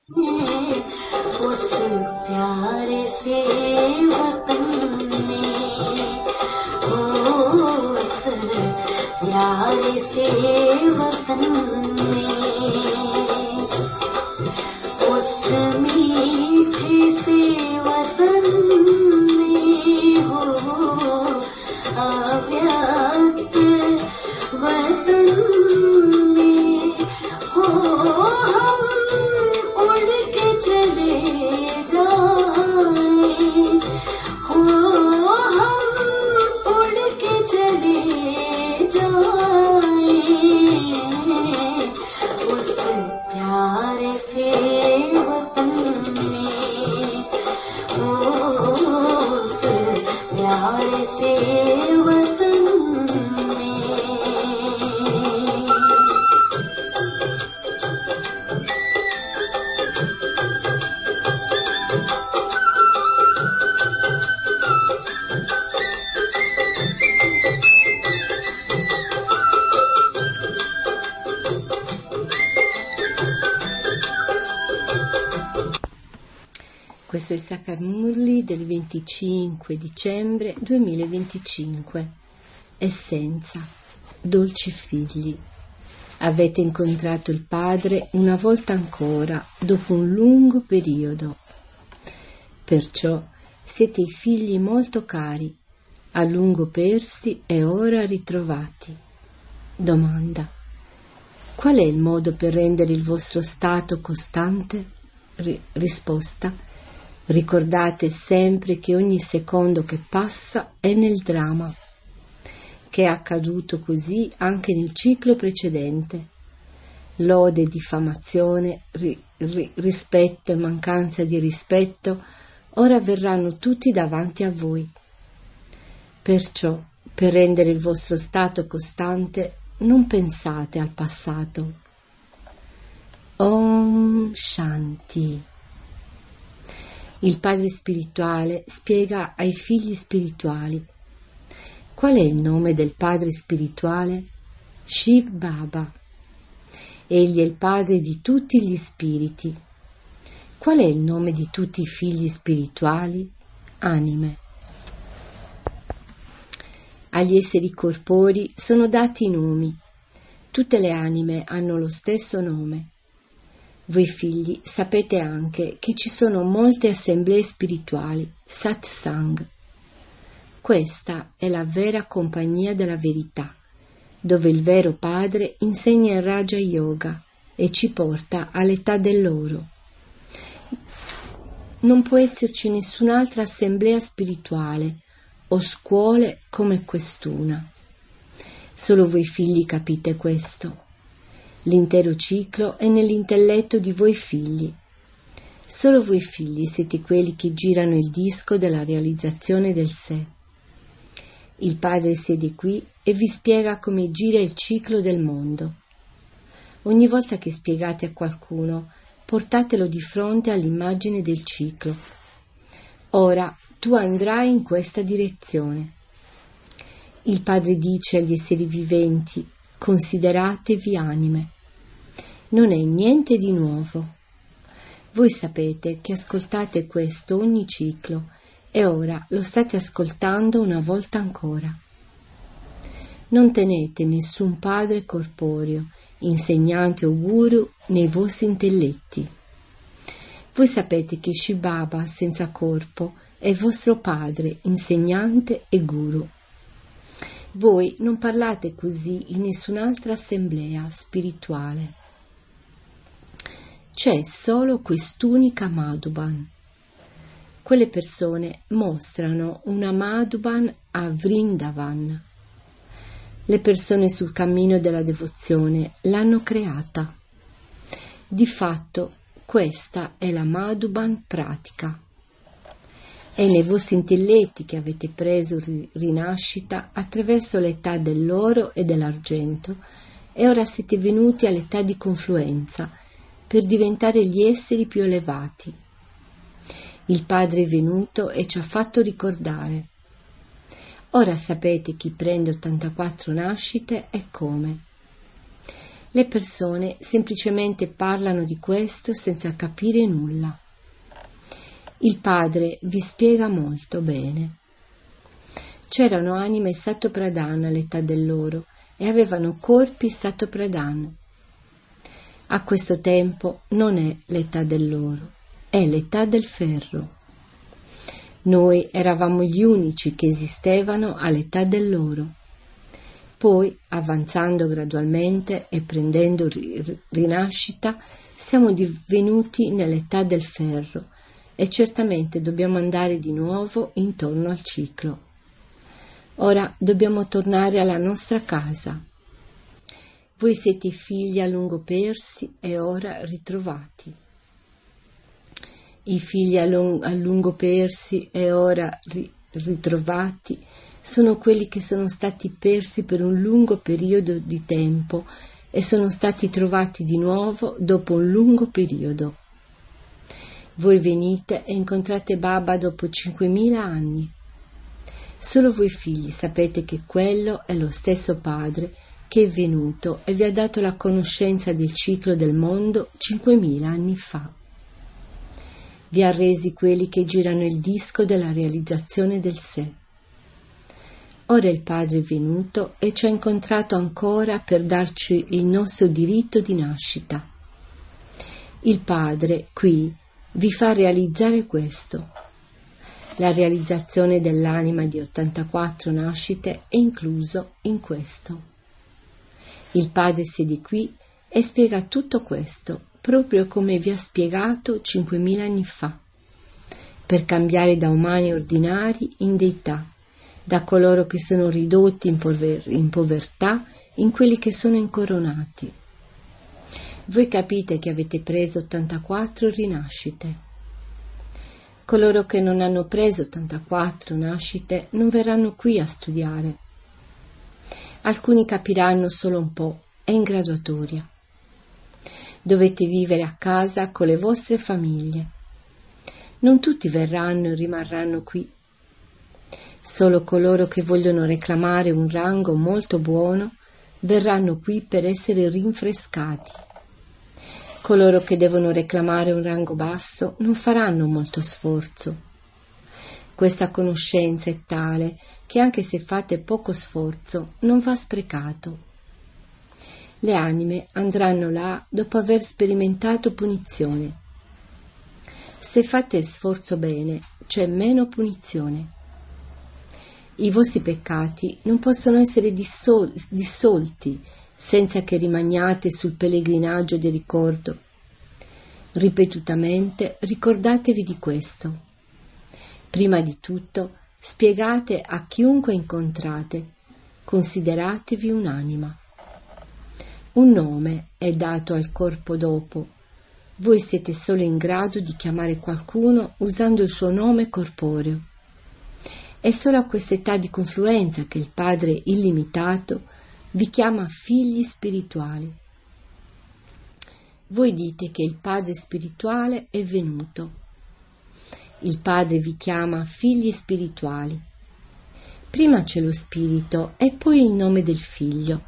उस प्यारे से वतन में, उस प्यारे से वतन में, उस मीठे से वतन में हो अव्यक्त वतन में हो हम उड़ के चले जाएं, हो हम उड़ के चले जाएं, उस प्यारे से वतन में, उस प्यारे से वतन में। Questo è il Sakarmurli del 25 dicembre 2025. Essenza, dolci figli. Avete incontrato il Padre una volta ancora, dopo un lungo periodo. Perciò siete i figli molto cari, a lungo persi e ora ritrovati. Domanda: qual è il modo per rendere il vostro stato costante? Risposta: ricordate sempre che ogni secondo che passa è nel dramma, che è accaduto così anche nel ciclo precedente. Lode e diffamazione, rispetto e mancanza di rispetto ora verranno tutti davanti a voi. Perciò, per rendere il vostro stato costante, non pensate al passato. Om Shanti. Il padre spirituale spiega ai figli spirituali: qual è il nome del padre spirituale? Shiv Baba. Egli è il padre di tutti gli spiriti. Qual è il nome di tutti i figli spirituali? Anime. Agli esseri corporei sono dati nomi. Tutte le anime hanno lo stesso nome. Voi figli sapete anche che ci sono molte assemblee spirituali, satsang. Questa è la vera compagnia della verità, dove il vero padre insegna il Raja Yoga e ci porta all'età dell'oro. Non può esserci nessun'altra assemblea spirituale o scuole come quest'una. Solo voi figli capite questo. L'intero ciclo è nell'intelletto di voi figli. Solo voi figli siete quelli che girano il disco della realizzazione del sé. Il Padre siede qui e vi spiega come gira il ciclo del mondo. Ogni volta che spiegate a qualcuno, portatelo di fronte all'immagine del ciclo. Ora tu andrai in questa direzione. Il Padre dice agli esseri viventi: consideratevi anime. Non è niente di nuovo. Voi sapete che ascoltate questo ogni ciclo e ora lo state ascoltando una volta ancora. Non tenete nessun padre corporeo, insegnante o guru nei vostri intelletti. Voi sapete che Shiv Baba senza corpo è vostro padre, insegnante e guru. Voi non parlate così in nessun'altra assemblea spirituale. C'è solo quest'unica Madhuban. Quelle persone mostrano una Madhuban a Vrindavan. Le persone sul cammino della devozione l'hanno creata. Di fatto, questa è la Madhuban pratica. È nei vostri intelletti che avete preso rinascita attraverso l'età dell'oro e dell'argento e ora siete venuti all'età di confluenza per diventare gli esseri più elevati. Il Padre è venuto e ci ha fatto ricordare. Ora sapete chi prende 84 nascite e come. Le persone semplicemente parlano di questo senza capire nulla. Il Padre vi spiega molto bene. C'erano anime Sattva-pradana all'età dell'oro e avevano corpi Sattva-pradana. A questo tempo non è l'età dell'oro, è l'età del ferro. Noi eravamo gli unici che esistevano all'età dell'oro. Poi, avanzando gradualmente e prendendo rinascita, siamo divenuti nell'età del ferro e certamente dobbiamo andare di nuovo intorno al ciclo. Ora dobbiamo tornare alla nostra casa. Voi siete figli a lungo persi e ora ritrovati. I figli a lungo persi e ora ritrovati sono quelli che sono stati persi per un lungo periodo di tempo e sono stati trovati di nuovo dopo un lungo periodo. Voi venite e incontrate Baba dopo 5.000 anni. Solo voi figli sapete che quello è lo stesso Padre che è venuto e vi ha dato la conoscenza del ciclo del mondo 5.000 anni fa. Vi ha resi quelli che girano il disco della realizzazione del sé. Ora il Padre è venuto e ci ha incontrato ancora per darci il nostro diritto di nascita. Il Padre qui vi fa realizzare questo. La realizzazione dell'anima di 84 nascite è incluso in questo. Il Padre siede qui e spiega tutto questo, proprio come vi ha spiegato 5.000 anni fa, per cambiare da umani ordinari in deità, da coloro che sono ridotti in povertà in quelli che sono incoronati. Voi capite che avete preso 84 rinascite. Coloro che non hanno preso 84 nascite non verranno qui a studiare. Alcuni capiranno solo un po', è in graduatoria. Dovete vivere a casa con le vostre famiglie. Non tutti verranno e rimarranno qui. Solo coloro che vogliono reclamare un rango molto buono verranno qui per essere rinfrescati. Coloro che devono reclamare un rango basso non faranno molto sforzo. Questa conoscenza è tale che anche se fate poco sforzo non va sprecato. Le anime andranno là dopo aver sperimentato punizione. Se fate sforzo bene, c'è meno punizione. I vostri peccati non possono essere dissolti senza che rimaniate sul pellegrinaggio di ricordo. Ripetutamente ricordatevi di questo. Prima di tutto, spiegate a chiunque incontrate, consideratevi un'anima. Un nome è dato al corpo dopo. Voi siete solo in grado di chiamare qualcuno usando il suo nome corporeo. È solo a quest'età di confluenza che il Padre illimitato vi chiama figli spirituali. Voi dite che il Padre spirituale è venuto. Il Padre vi chiama figli spirituali. Prima c'è lo spirito e poi il nome del figlio.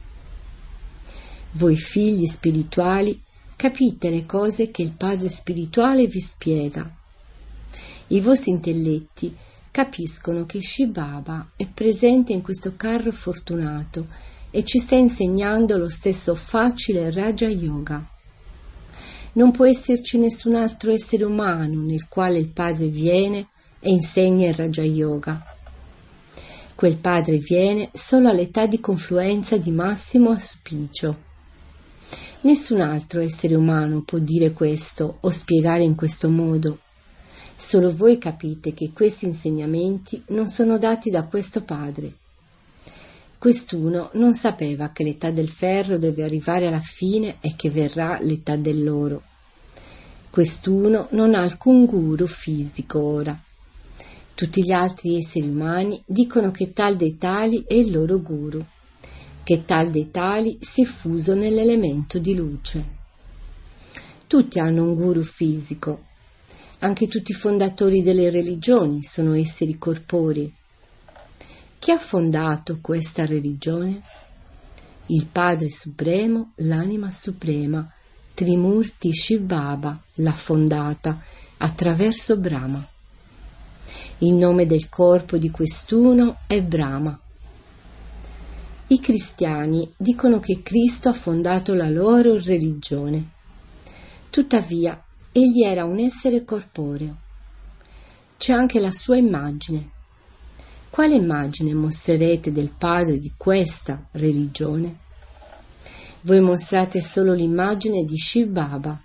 Voi figli spirituali capite le cose che il Padre spirituale vi spiega. I vostri intelletti capiscono che Shiv Baba è presente in questo carro fortunato e ci sta insegnando lo stesso facile Raja Yoga. Non può esserci nessun altro essere umano nel quale il Padre viene e insegna il Raja Yoga. Quel Padre viene solo all'età di confluenza di massimo auspicio. Nessun altro essere umano può dire questo o spiegare in questo modo. Solo voi capite che questi insegnamenti non sono dati da questo Padre. Quest'uno non sapeva che l'età del ferro deve arrivare alla fine e che verrà l'età dell'oro. Quest'uno non ha alcun guru fisico ora. Tutti gli altri esseri umani dicono che tal dei tali è il loro guru, che tal dei tali si è fuso nell'elemento di luce. Tutti hanno un guru fisico. Anche tutti i fondatori delle religioni sono esseri corporei. Chi ha fondato questa religione? il Padre Supremo, l'Anima Suprema, Trimurti Shivbaba l'ha fondata attraverso Brahma. Il nome del corpo di quest'uno è Brahma. I cristiani dicono che Cristo ha fondato la loro religione. Tuttavia, egli era un essere corporeo. C'è anche la sua immagine. Quale immagine mostrerete del padre di questa religione? Voi mostrate solo l'immagine di Shiv Baba.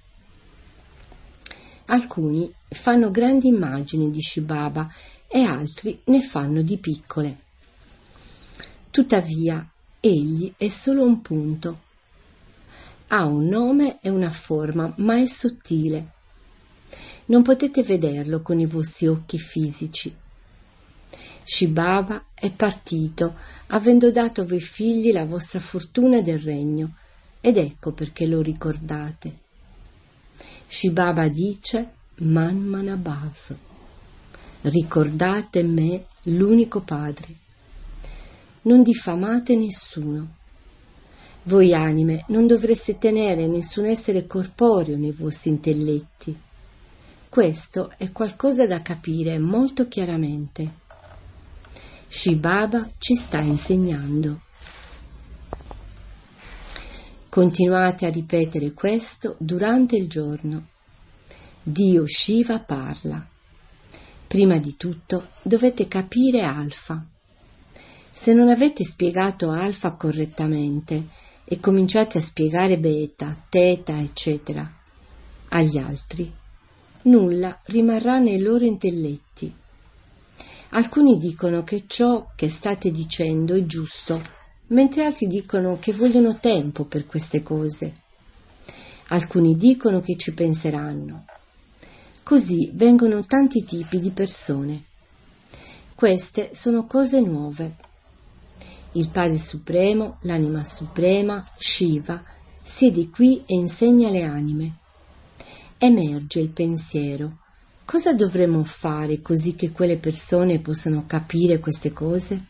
Alcuni fanno grandi immagini di Shiv Baba e altri ne fanno di piccole. Tuttavia, egli è solo un punto. Ha un nome e una forma, ma è sottile. Non potete vederlo con i vostri occhi fisici. Shiv Baba è partito, avendo dato a voi figli la vostra fortuna del regno, ed ecco perché lo ricordate. Shiv Baba dice Man Manabhav, ricordate me, l'unico Padre. Non diffamate nessuno. Voi anime non dovreste tenere nessun essere corporeo nei vostri intelletti. Questo è qualcosa da capire molto chiaramente. Shiv Baba ci sta insegnando. Continuate a ripetere questo durante il giorno. Dio Shiva parla. Prima di tutto dovete capire Alfa. Se non avete spiegato Alfa correttamente e cominciate a spiegare Beta, Teta, eccetera, agli altri, nulla rimarrà nei loro intelletti. Alcuni dicono che ciò che state dicendo è giusto, mentre altri dicono che vogliono tempo per queste cose. Alcuni dicono che ci penseranno. Così vengono tanti tipi di persone. Queste sono cose nuove. Il Padre Supremo, l'Anima Suprema, Shiva, siede qui e insegna alle anime. Emerge il pensiero. Cosa dovremmo fare così che quelle persone possano capire queste cose?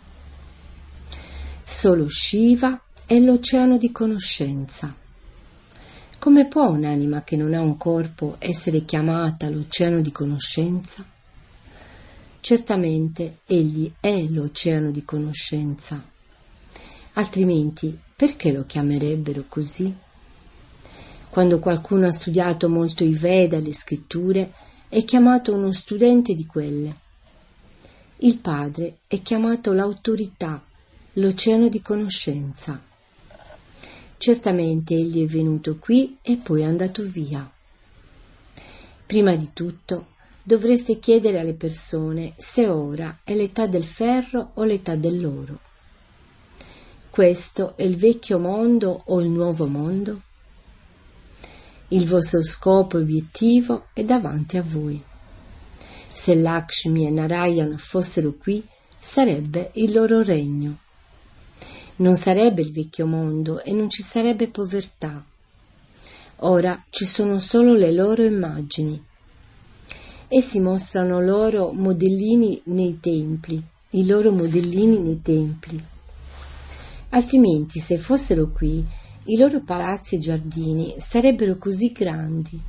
Solo Shiva è l'oceano di conoscenza. Come può un'anima che non ha un corpo essere chiamata l'oceano di conoscenza? Certamente egli è l'oceano di conoscenza. Altrimenti perché lo chiamerebbero così? Quando qualcuno ha studiato molto i Veda e le scritture, è chiamato uno studente di quelle. Il Padre è chiamato l'autorità, l'oceano di conoscenza. Certamente egli è venuto qui e poi è andato via. Prima di tutto dovreste chiedere alle persone se ora è l'età del ferro o l'età dell'oro. Questo è il vecchio mondo o il nuovo mondo? Il vostro scopo e obiettivo è davanti a voi. Se Lakshmi e Narayan fossero qui, sarebbe il loro regno. Non sarebbe il vecchio mondo e non ci sarebbe povertà. Ora ci sono solo le loro immagini. Essi mostrano loro modellini nei templi, i loro modellini nei templi. Altrimenti, se fossero qui, i loro palazzi e giardini sarebbero così grandi.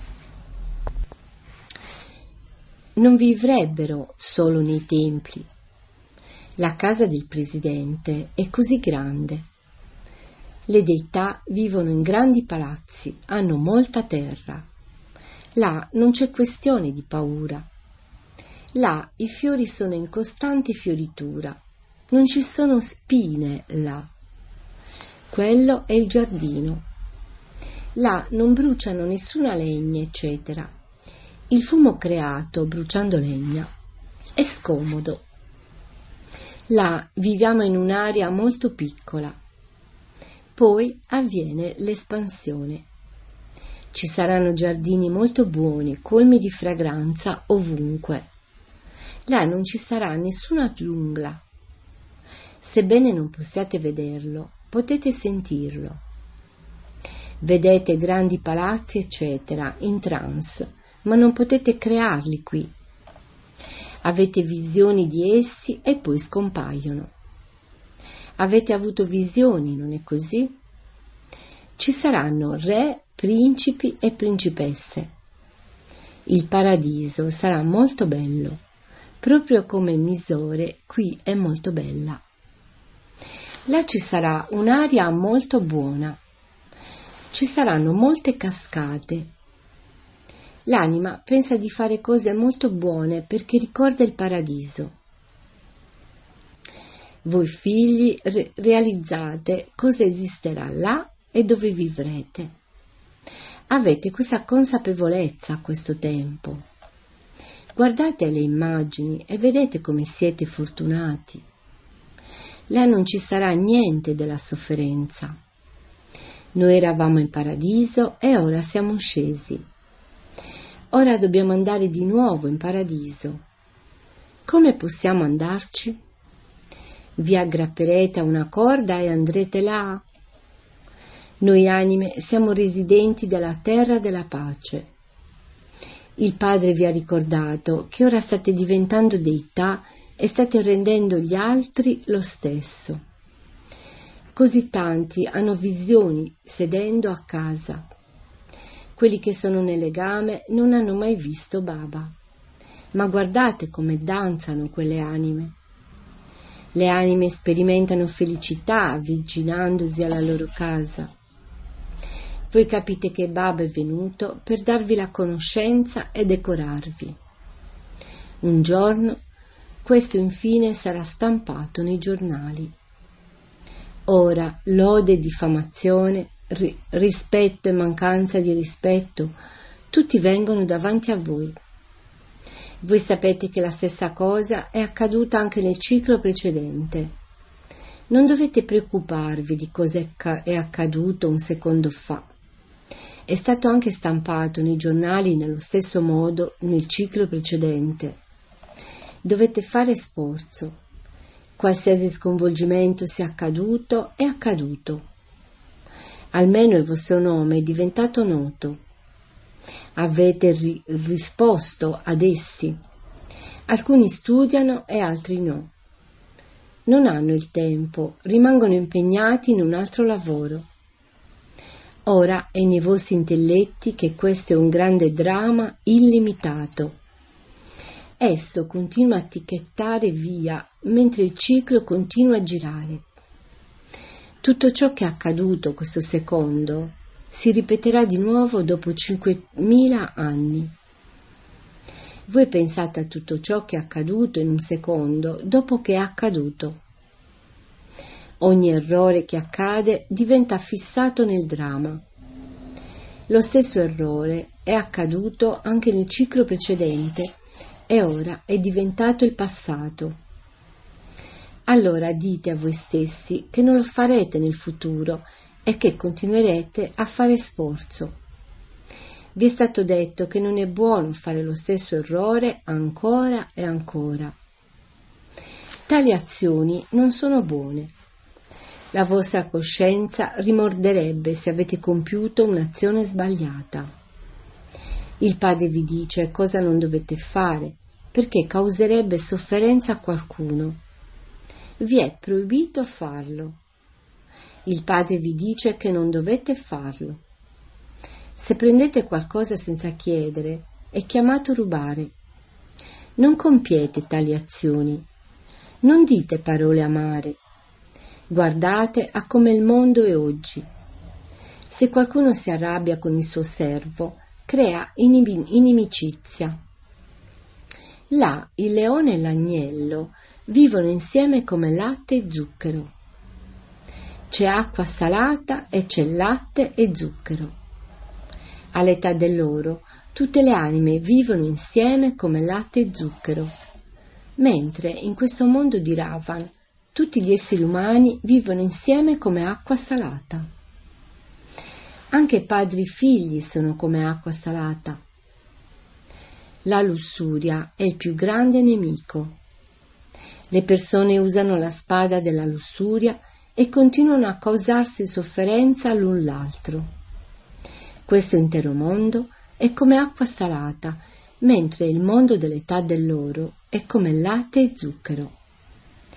Non vivrebbero solo nei templi. La casa del presidente è così grande. Le deità vivono in grandi palazzi, hanno molta terra. Là non c'è questione di paura. Là i fiori sono in costante fioritura. Non ci sono spine là. Quello è il giardino. Là non bruciano nessuna legna, eccetera. Il fumo creato bruciando legna è scomodo. Là viviamo in un'area molto piccola. Poi avviene l'espansione. Ci saranno giardini molto buoni, colmi di fragranza ovunque. Là non ci sarà nessuna giungla. Sebbene non possiate vederlo, potete sentirlo. Vedete grandi palazzi, eccetera, in trance, ma non potete crearli qui. Avete visioni di essi e poi scompaiono. Avete avuto visioni, non è così? Ci saranno re, principi e principesse. Il paradiso sarà molto bello, proprio come Mysore qui è molto bella. Là ci sarà un'aria molto buona. Ci saranno molte cascate. L'anima pensa di fare cose molto buone perché ricorda il paradiso. Voi figli realizzate cosa esisterà là e dove vivrete. Avete questa consapevolezza a questo tempo. Guardate le immagini e vedete come siete fortunati. Là non ci sarà niente della sofferenza. Noi eravamo in paradiso e ora siamo scesi. Ora dobbiamo andare di nuovo in paradiso. Come possiamo andarci? Vi aggrapperete a una corda e andrete là? Noi anime siamo residenti della terra della pace. Il Padre vi ha ricordato che ora state diventando deità e state rendendo gli altri lo stesso. Così tanti hanno visioni sedendo a casa. Quelli che sono nel legame non hanno mai visto Baba. Ma guardate come danzano quelle anime. Le anime sperimentano felicità avvicinandosi alla loro casa. Voi capite che Baba è venuto per darvi la conoscenza e decorarvi. Un giorno questo infine sarà stampato nei giornali. Ora lode e diffamazione, rispetto e mancanza di rispetto, tutti vengono davanti a voi. Voi sapete che la stessa cosa è accaduta anche nel ciclo precedente. Non dovete preoccuparvi di cosa è accaduto un secondo fa. È stato anche stampato nei giornali nello stesso modo nel ciclo precedente. Dovete fare sforzo. Qualsiasi sconvolgimento sia accaduto è accaduto. Almeno il vostro nome è diventato noto. Avete risposto ad essi. Alcuni studiano e altri no. Non hanno il tempo, rimangono impegnati in un altro lavoro. Ora è nei vostri intelletti che questo è un grande dramma illimitato. Esso continua a ticchettare via mentre il ciclo continua a girare. Tutto ciò che è accaduto questo secondo si ripeterà di nuovo dopo 5.000 anni. Voi pensate a tutto ciò che è accaduto in un secondo dopo che è accaduto. Ogni errore che accade diventa fissato nel dramma. Lo stesso errore è accaduto anche nel ciclo precedente e ora è diventato il passato. Allora dite a voi stessi che non lo farete nel futuro e che continuerete a fare sforzo. Vi è stato detto che non è buono fare lo stesso errore ancora e ancora. Tali azioni non sono buone. La vostra coscienza rimorderebbe se avete compiuto un'azione sbagliata. Il Padre vi dice cosa non dovete fare, perché causerebbe sofferenza a qualcuno. Vi è proibito farlo. Il Padre vi dice che non dovete farlo. Se prendete qualcosa senza chiedere, è chiamato rubare. Non compiete tali azioni. Non dite parole amare. Guardate a come il mondo è oggi. Se qualcuno si arrabbia con il suo servo, crea inimicizia. Là il leone e l'agnello vivono insieme come latte e zucchero. C'è acqua salata e c'è latte e zucchero. All'età dell'oro tutte le anime vivono insieme come latte e zucchero, mentre in questo mondo di Ravan tutti gli esseri umani vivono insieme come acqua salata. Anche padri e figli sono come acqua salata. La lussuria è il più grande nemico. Le persone usano la spada della lussuria e continuano a causarsi sofferenza l'un l'altro. Questo intero mondo è come acqua salata, mentre il mondo dell'età dell'oro è come latte e zucchero.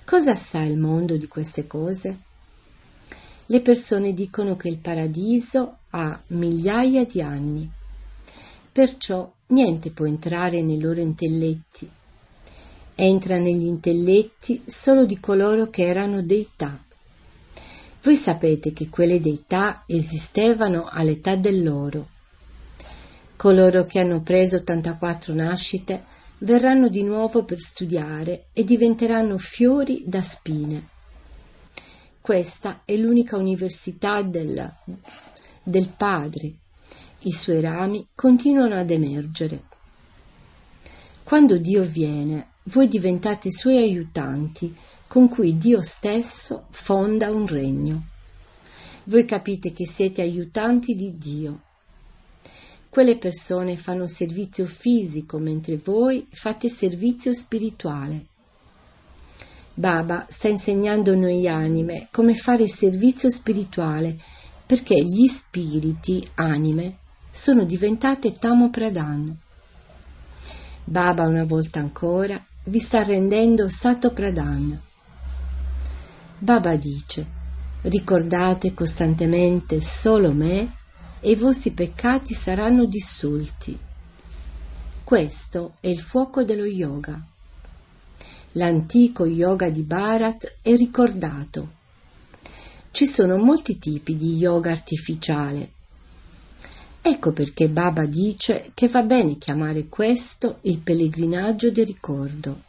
Cosa sa il mondo di queste cose? Le persone dicono che il paradiso ha migliaia di anni, perciò niente può entrare nei loro intelletti. Entra negli intelletti solo di coloro che erano deità. Voi sapete che quelle deità esistevano all'età dell'oro. Coloro che hanno preso 84 nascite verranno di nuovo per studiare e diventeranno fiori da spine. Questa è l'unica università del Padre. I suoi rami continuano ad emergere. Quando Dio viene, voi diventate suoi aiutanti, con cui Dio stesso fonda un regno. Voi capite che siete aiutanti di Dio. Quelle persone fanno servizio fisico, mentre voi fate servizio spirituale. Baba sta insegnando noi anime come fare servizio spirituale, perché gli spiriti, anime, sono diventate Tamo Pradhan. Baba una volta ancora vi sta rendendo Sato Pradhan. Baba dice: ricordate costantemente solo me e i vostri peccati saranno dissolti. Questo è il fuoco dello yoga. L'antico yoga di Bharat è ricordato. Ci sono molti tipi di yoga artificiale. Ecco perché Baba dice che va bene chiamare questo il pellegrinaggio del ricordo.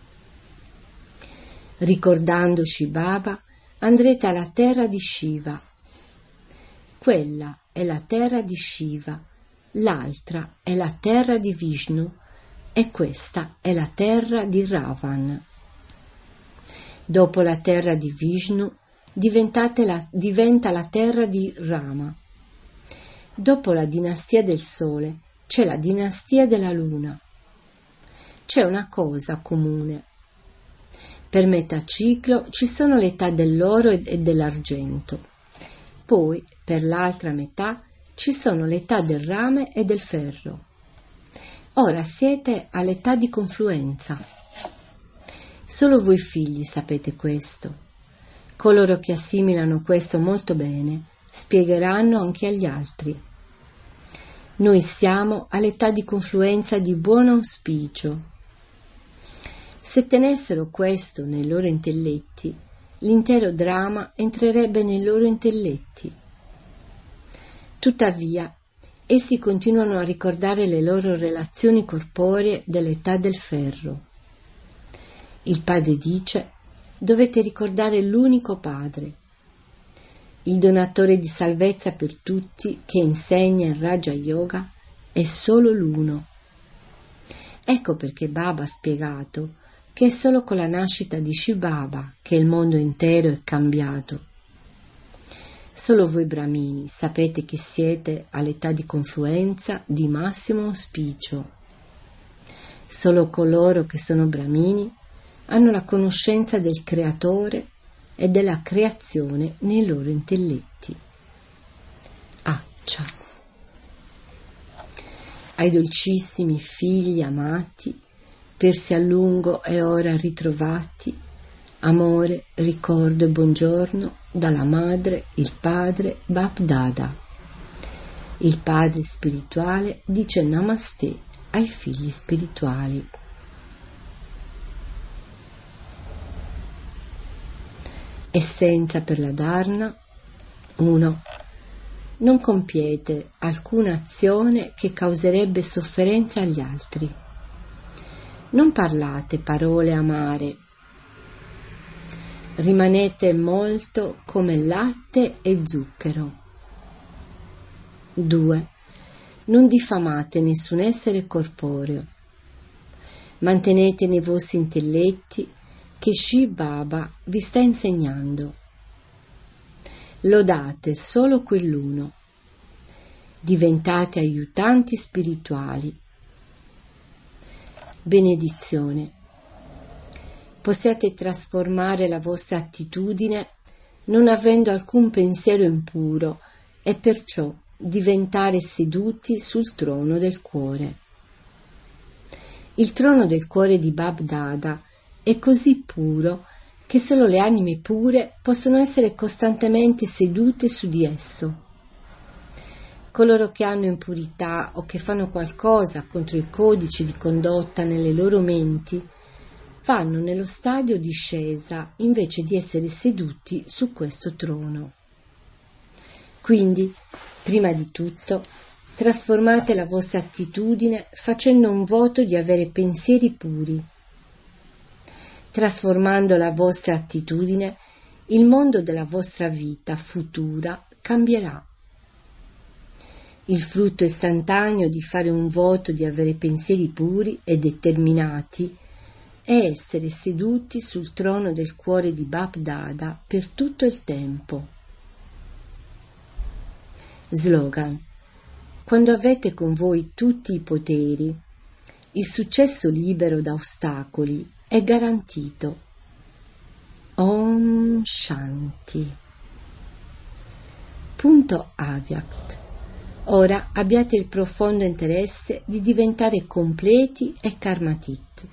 Ricordandoci Baba, andrete alla terra di Shiva. Quella è la terra di Shiva, l'altra è la terra di Vishnu e questa è la terra di Ravan. Dopo la terra di Vishnu diventa la terra di Rama. Dopo la dinastia del Sole c'è la dinastia della Luna. C'è una cosa comune. Per metà ciclo ci sono l'età dell'oro e dell'argento. Poi, per l'altra metà, ci sono l'età del rame e del ferro. Ora siete all'età di confluenza. Solo voi figli sapete questo. Coloro che assimilano questo molto bene spiegheranno anche agli altri. Noi siamo all'età di confluenza di buon auspicio. Se tenessero questo nei loro intelletti, l'intero dramma entrerebbe nei loro intelletti. Tuttavia, essi continuano a ricordare le loro relazioni corporee dell'età del ferro. Il padre dice: dovete ricordare l'unico padre, il donatore di salvezza per tutti che insegna il Raja Yoga è solo l'uno. Ecco perché Baba ha spiegato che è solo con la nascita di Shiv Baba che il mondo intero è cambiato. Solo voi Brahmini sapete che siete all'età di confluenza di massimo auspicio. Solo coloro che sono Brahmini hanno la conoscenza del Creatore e della creazione nei loro intelletti. Accia. Ai dolcissimi figli amati, persi a lungo e ora ritrovati, amore, ricordo e buongiorno dalla madre, il padre Bap Dada. Il padre spirituale dice Namaste ai figli spirituali. Essenza per la Dharna. 1. Non compiete alcuna azione che causerebbe sofferenza agli altri. Non parlate parole amare. Rimanete molto come latte e zucchero. 2. Non diffamate nessun essere corporeo. Mantenete nei vostri intelletti che Shiv Baba vi sta insegnando. Lodate solo quell'uno. Diventate aiutanti spirituali. Benedizione. Possiate trasformare la vostra attitudine non avendo alcun pensiero impuro e perciò diventare seduti sul trono del cuore. Il trono del cuore di Bab Dada è così puro che solo le anime pure possono essere costantemente sedute su di esso. Coloro che hanno impurità o che fanno qualcosa contro i codici di condotta nelle loro menti vanno nello stadio discesa invece di essere seduti su questo trono. Quindi, prima di tutto, trasformate la vostra attitudine facendo un voto di avere pensieri puri. Trasformando la vostra attitudine, il mondo della vostra vita futura cambierà. Il frutto istantaneo di fare un voto di avere pensieri puri e determinati è essere seduti sul trono del cuore di Bap Dada per tutto il tempo. Slogan: quando avete con voi tutti i poteri, il successo libero da ostacoli è garantito. Om Shanti. Punto Avyakt. Ora abbiate il profondo interesse di diventare completi e karmatit.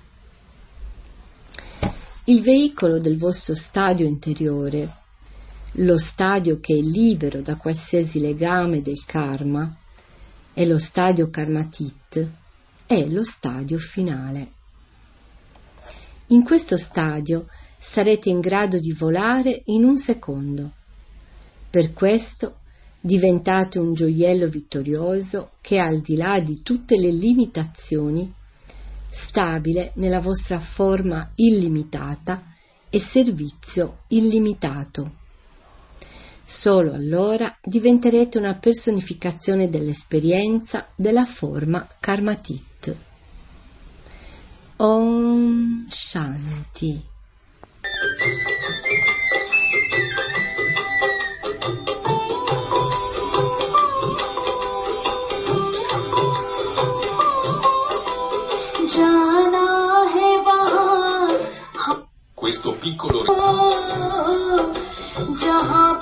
Il veicolo del vostro stadio interiore, lo stadio che è libero da qualsiasi legame del karma, è lo stadio karmatit, è lo stadio finale. In questo stadio sarete in grado di volare in un secondo. Per questo diventate un gioiello vittorioso che, al di là di tutte le limitazioni, stabile nella vostra forma illimitata e servizio illimitato. Solo allora diventerete una personificazione dell'esperienza della forma Karmatit. Om Shanti. Questo piccolo जहाँ